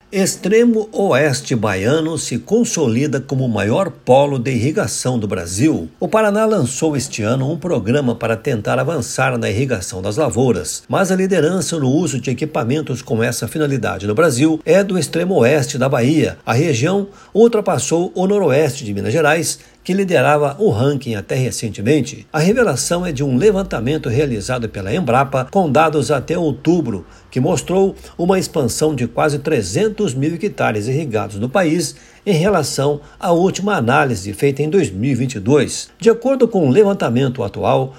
Extremo Oeste baiano se consolida como o maior polo de irrigação do Brasil. O Paraná lançou este ano um programa para tentar avançar na irrigação das lavouras, mas a liderança no uso de equipamentos com essa finalidade no Brasil é do extremo oeste da Bahia. A região ultrapassou o noroeste de Minas Gerais, que liderava o ranking até recentemente. A revelação é de um levantamento realizado pela Embrapa com dados até outubro, que mostrou uma expansão de quase 300 mil hectares irrigados no país em relação à última análise feita em 2022. De acordo com o levantamento atual,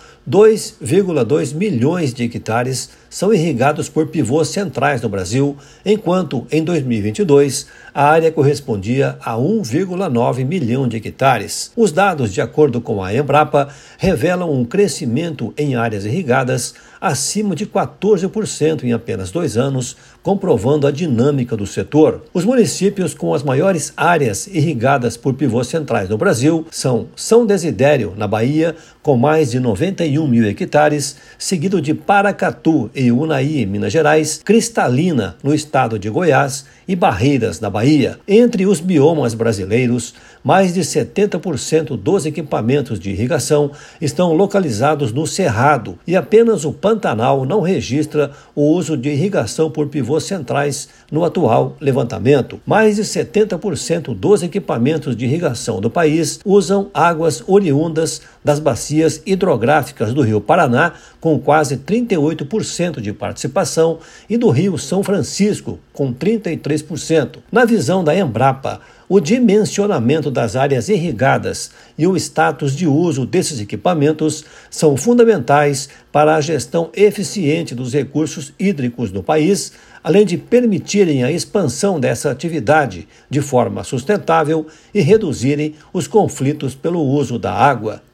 2,2 milhões de hectares são irrigados por pivôs centrais no Brasil, enquanto em 2022 a área correspondia a 1,9 milhão de hectares. Os dados, de acordo com a Embrapa, revelam um crescimento em áreas irrigadas acima de 14% em apenas 2 anos, comprovando a dinâmica do setor. Os municípios com as maiores áreas irrigadas por pivôs centrais no Brasil são São Desidério, na Bahia, com mais de 91 mil hectares, seguido de Paracatu e Unaí, em Minas Gerais, Cristalina, no estado de Goiás, e Barreiras, na Bahia. Entre os biomas brasileiros, mais de 70% dos equipamentos de irrigação estão localizados no Cerrado e apenas o Pantanal não registra o uso de irrigação por pivôs centrais no atual levantamento. Mais de 70% dos equipamentos de irrigação do país usam águas oriundas das bacias hidrográficas do Rio Paraná, com quase 38% de participação, e do Rio São Francisco, com 33%. Na visão da Embrapa, o dimensionamento das áreas irrigadas e o status de uso desses equipamentos são fundamentais para a gestão eficiente dos recursos hídricos no país, além de permitirem a expansão dessa atividade de forma sustentável e reduzirem os conflitos pelo uso da água.